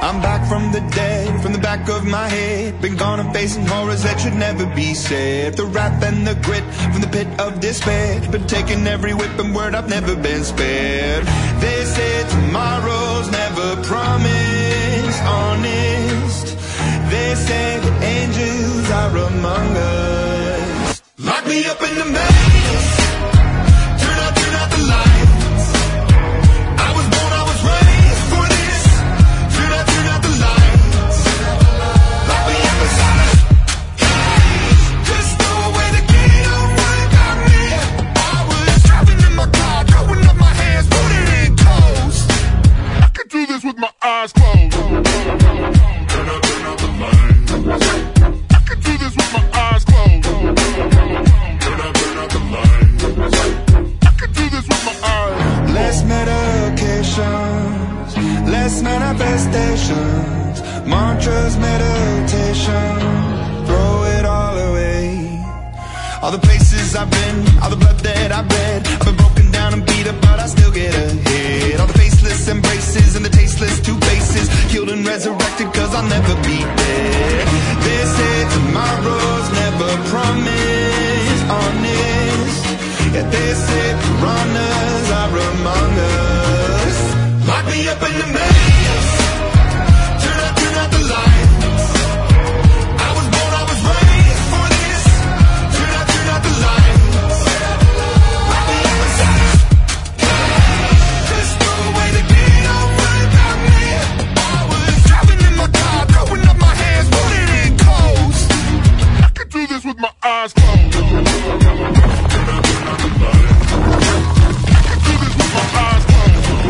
I'm back from the dead, from the back of my head. Been gone and facing horrors that should never be said. The wrath and the grit from the pit of despair. Been taking every whip and word, I've never been spared. They say tomorrow's never promised, honest. They say that angels are among us. Lock me up in the maze. Turn out the lights. I was born, I was raised for this. Turn out the lights. Lock me up inside a cage. Just throw away the key, don't worry about me. I was driving in my car, throwing up my hands, rooted in clothes. I could do this with my eyes closed. Turn out the lights. I could do this with my eyes closed. Turn out the lights. I could do this with my eyes. Less medications, less manifestations, mantras, meditation, throw it all away. All the places I've been, all the blood that I've bled, I've been broken down and beat up, but I still get ahead. All the faceless embraces and the tasteless two faces, killed and resurrected, cause I'll never be dead. They say tomorrow's never promised, honest. Yeah, they say piranhas are among us. Lock me up in the maze. Turn out the lights. I was born, I was raised for this. Turn out the lights. Lock me up inside a cage. Just throw away the key, don't worry about me. I was driving in my car, throwing up my hands, rooted in clothes. I could do this with my eyes closed. Turn out the lights. I could do this with my eyes closed.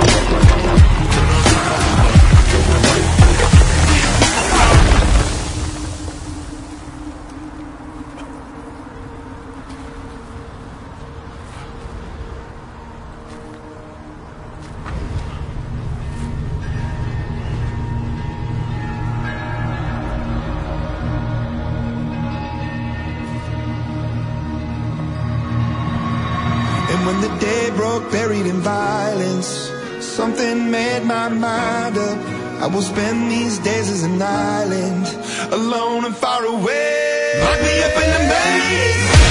When the day broke, buried in violence, something made my mind up. I will spend these days as an island, alone and far away. Lock me up in the maze.